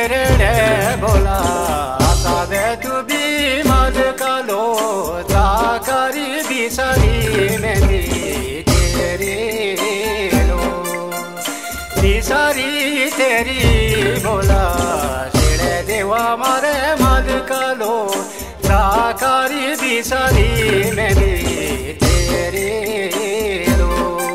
केरड़े बोला सादे तू भी मद कलो ताकारी बिसारी में भी तेरी लो बिसारी तेरी बोला शेड़े देवा मारे मद कलो ताकारी बिसारी में भी तेरी लो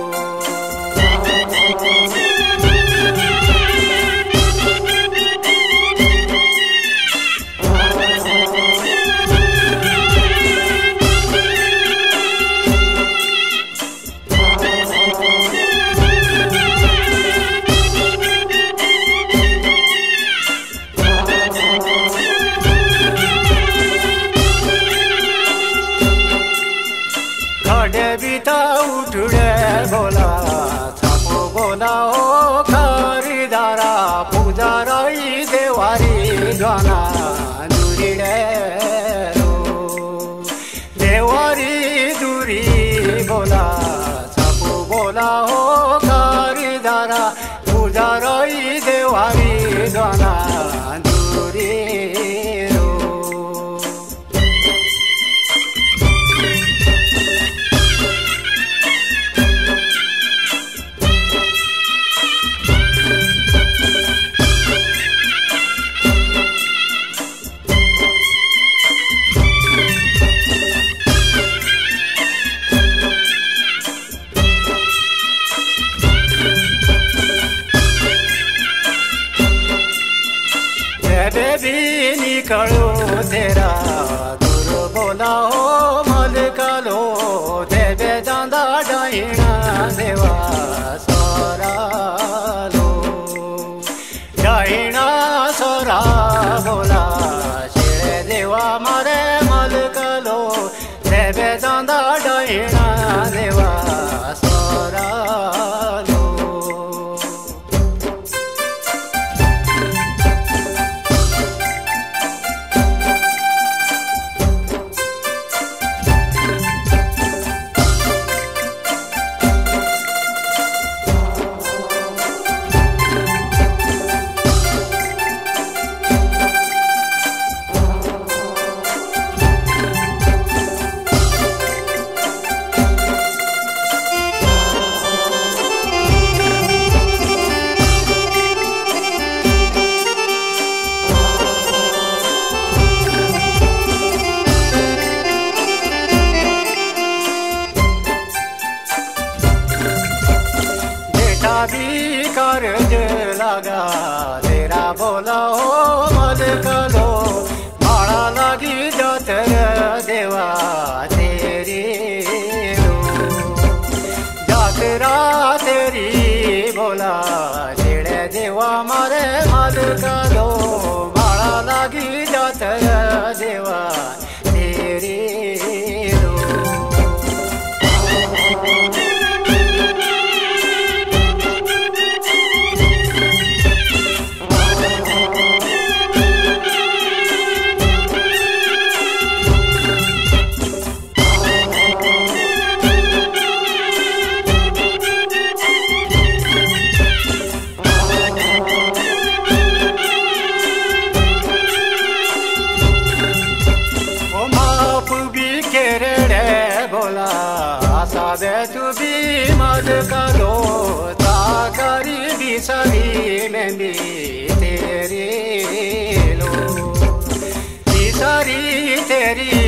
बीता उठड़े बोला छापो बोला ओ खरीदारा पूजाराई देवारी गाना दूरीड़े देवारी दूरी बोला छापो बोला ओ खरीदारा पूजाराई देवारी गाना दूरी भी निकलो तेरा दूर बोला हो मल कलो देवे जांदा डाइना देवा सोरा लो डाइना सोरा बोला शेड़े देवा मारे मल कलो देवे जांदा डाइना देवा सोरा लो भी कर्ज लगा तेरा बोला हो मल कलो भाड़ा लगी जतर देवा तेरी लो जातरा तेरी बोला जेड़े देवा मारे मल कलो भाड़ा लगी जतर देवा तेरी लो सादे तू भी मद कलो ताकारी बिसारी में भी तेरी लो बिसारी तेरी